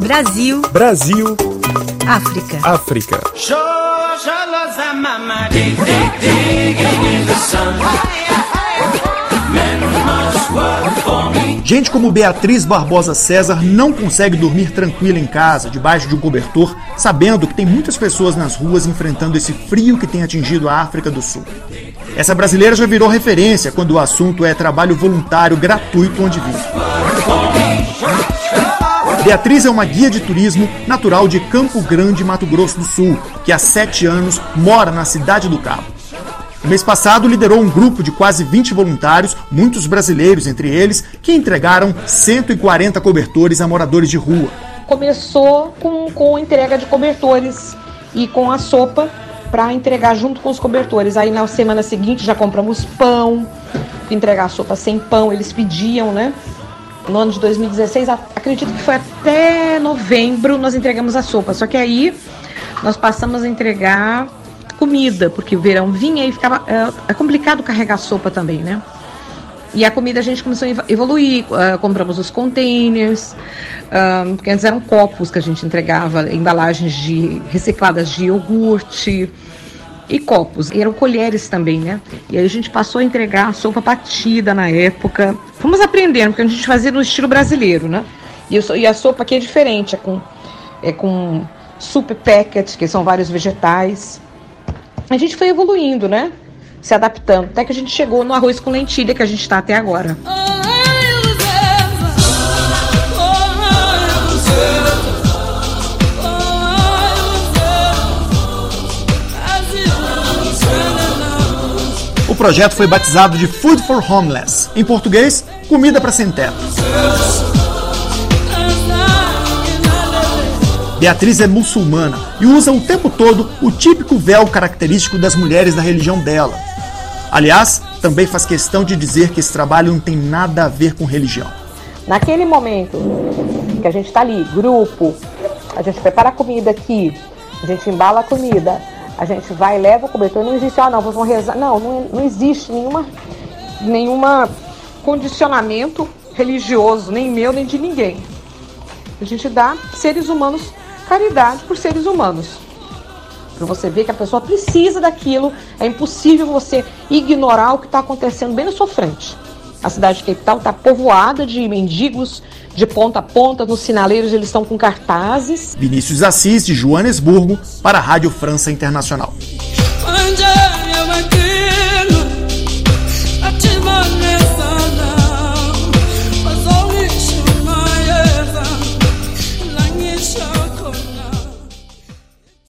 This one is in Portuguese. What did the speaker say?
Brasil. Brasil. África. África. Gente como Beatriz Barbosa César não consegue dormir tranquila em casa, debaixo de um cobertor, sabendo que tem muitas pessoas nas ruas enfrentando esse frio que tem atingido a África do Sul. Essa brasileira já virou referência quando o assunto é trabalho voluntário gratuito onde vive. Beatriz é uma guia de turismo natural de Campo Grande, Mato Grosso do Sul, que há 7 anos mora na Cidade do Cabo. No mês passado, liderou um grupo de quase 20 voluntários, muitos brasileiros entre eles, que entregaram 140 cobertores a moradores de rua. Começou com entrega de cobertores e com a sopa para entregar junto com os cobertores. Aí na semana seguinte já compramos pão, entregar a sopa sem pão, eles pediam, né? No ano de 2016, acredito que foi até novembro, nós entregamos a sopa. Só que aí nós passamos a entregar comida, porque o verão vinha e ficava é complicado carregar sopa também, né? E a comida a gente começou a evoluir, compramos os containers, porque antes eram copos que a gente entregava, embalagens recicladas de iogurte e copos, e eram colheres também, né? E aí a gente passou a entregar a sopa batida na época. Fomos aprendendo, porque a gente fazia no estilo brasileiro, né? E a sopa aqui é diferente, é com super packet, que são vários vegetais. A gente foi evoluindo, né? Se adaptando, até que a gente chegou no arroz com lentilha que a gente está até agora. O projeto foi batizado de Food for Homeless, em português, comida para sem teto. Beatriz é muçulmana e usa o tempo todo o típico véu característico das mulheres da religião dela. Aliás, também faz questão de dizer que esse trabalho não tem nada a ver com religião. Naquele momento que a gente está ali, grupo, a gente prepara a comida aqui, a gente embala a comida, a gente vai e leva o cobertor, não existe, não, vamos rezar. Não existe nenhuma condicionamento religioso, nem meu, nem de ninguém. A gente dá seres humanos caridade por seres humanos. Para você ver que a pessoa precisa daquilo, é impossível você ignorar o que está acontecendo bem na sua frente. A cidade de Cape Town está povoada de mendigos de ponta a ponta, nos sinaleiros eles estão com cartazes. Vinícius Assis, de Joanesburgo, para a Rádio França Internacional. Show.